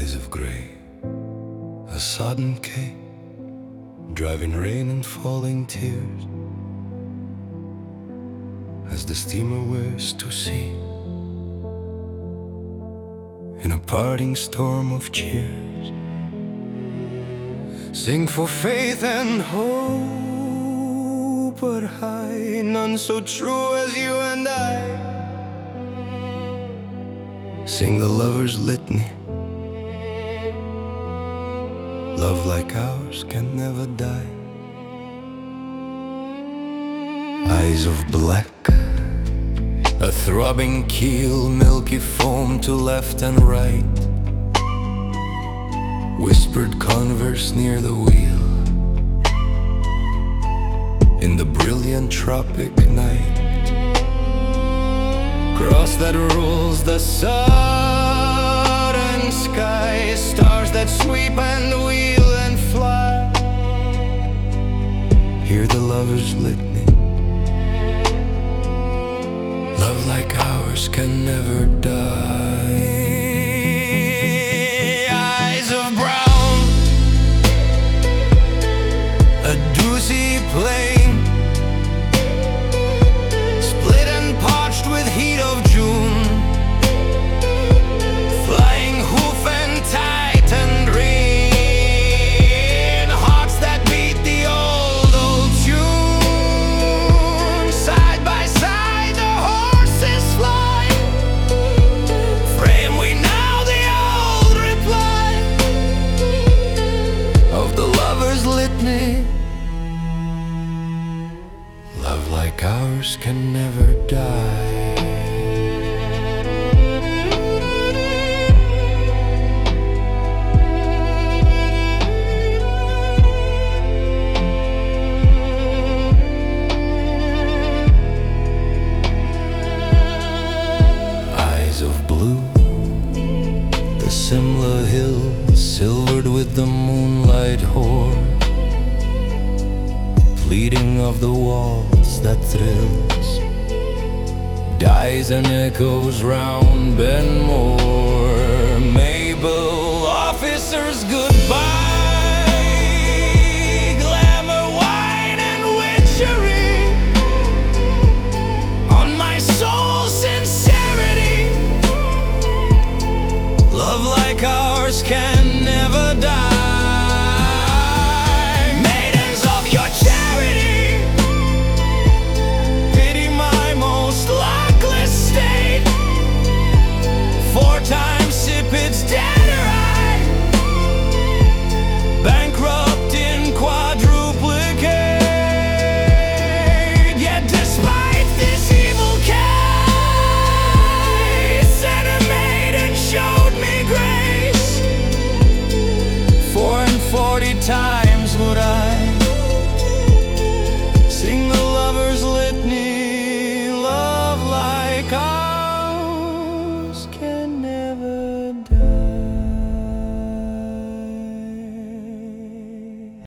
Eyes of grey, a sodden quay, driving rain and falling tears, as the steamer wears to sea, in a parting storm of cheers. Sing for faith and hope, but high, none so true as you and I. Sing the lover's litany. Love like ours can never die. Eyes of black, a throbbing keel, milky foam to left and right, whispered converse near the wheel, in the brilliant tropic night. Cross that rules the southern sky, stars that sweep and wheel and fly. Hear the lover's litany. Love like ours can never die. Eyes of brown, a doozy plain, split and parched with heat of June, flying hoof and tightened rain, hearts that beat the old tune. Side by side the horses fly, frame we now the old reply of the lover's litany. Love like ours can never die. Eyes of blue, the Simla hills silvered with the moonlight hoar, pleading of the waltz that thrills, dies and echoes round Benmore. Mabel, officers, goodbye, glamour, wine and witchery, on my soul sincerity. Love like ours can